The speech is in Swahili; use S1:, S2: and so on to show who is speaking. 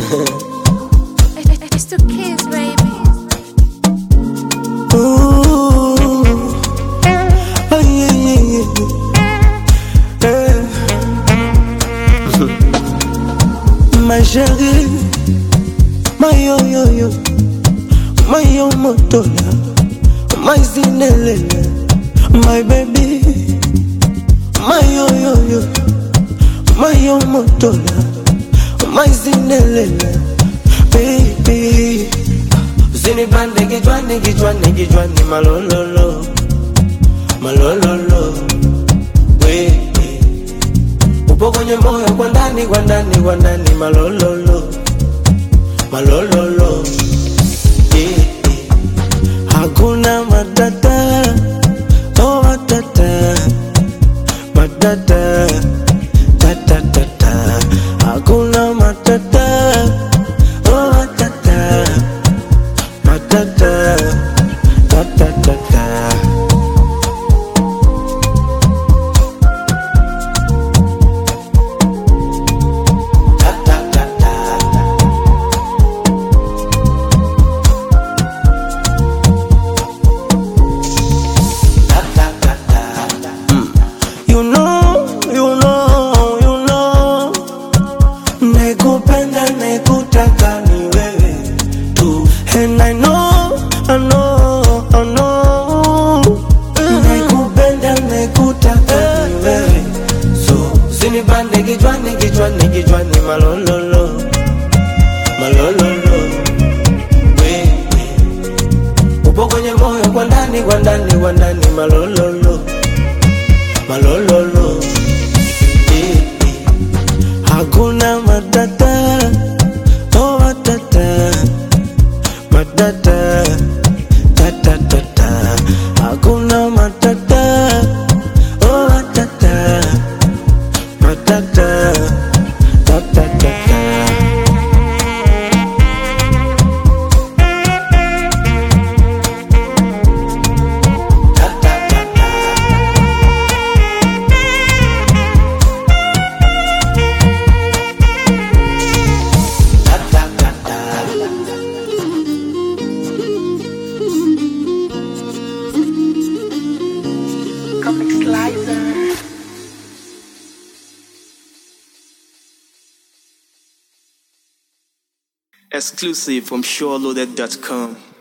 S1: It's the kids, baby.
S2: Ooh. Oh, yeah, yeah, yeah. My chérie, my yo-yo-yo, my yo-motola, my zinelele, my baby, my yo-yo-yo, my yo-motola, my zinelele, baby. Zinibande gijwani malololo, malololo, we. Upo kwenye moyo kwa ndani malololo, malololo, yeah. Hakuna matata, oh matata, matata, ta. Hakuna matata, oh matata, matata, ta. Nekupenda nekutaka ni wewe tu, and I know. Nekupenda nekutaka ni wewe, so zinibande gijwani malololo, malololo, we. Upo kwenye moyo kwa ndani malololo, malololo, yeah. Hakuna matata, oh matata, matata, ta. Hakuna matata, oh matata, matata, ta.
S1: Comic Slicer.
S3: Exclusive from SureLoaded.com.